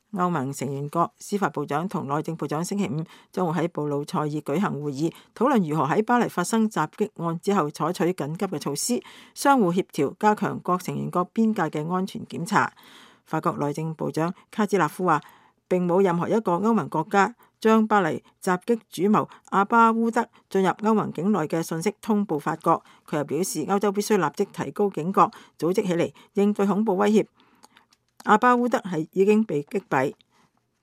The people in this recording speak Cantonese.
歐盟成員國司法部長同內政部長星期五將會喺布魯塞爾舉行會議，討論如何喺巴黎發生襲擊案之後採取緊急嘅措施，相互協調，加強各成員國邊界嘅安全檢查。法國內政部長卡茲納夫話，並冇任何一個歐盟國家將巴黎襲擊主謀阿巴烏德進入歐盟境內嘅信息通報法國。佢又表示，歐洲必須立即提高警覺，組織起嚟應對恐怖威脅。阿巴烏德已經被擊斃。